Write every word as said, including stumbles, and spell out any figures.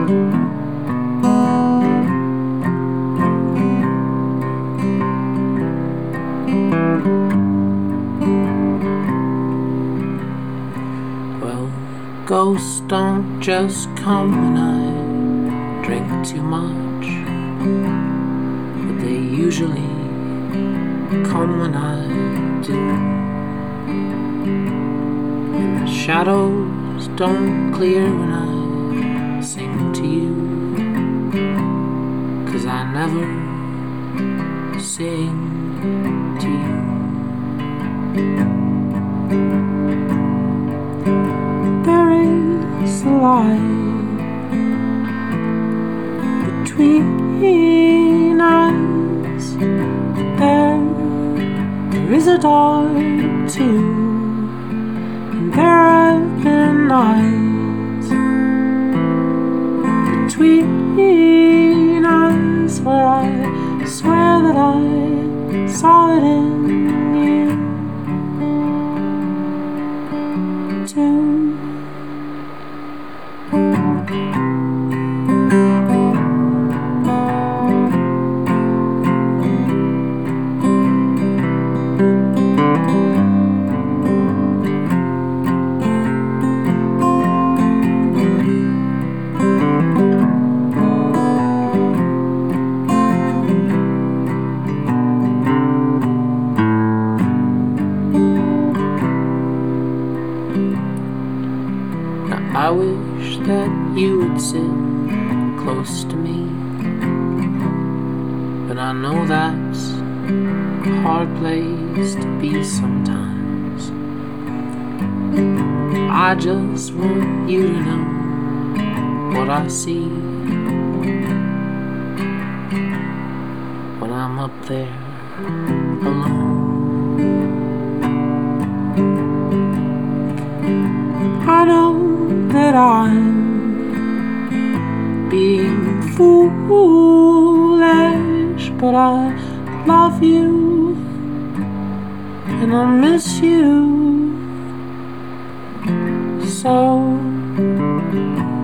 Well, ghosts don't just come when I drink too much, but they usually come when I do. And the shadows don't clear when I sing to you, 'cause I never sing to you. There is a line between us. There, there is a dark too, and there have been nights between us where I swear that I saw it in you too. I wish that you would sit close to me, but I know that's a hard place to be sometimes. I just want you to know what I see when I'm up there alone. I know that I'm being foolish, but I love you and I miss you so.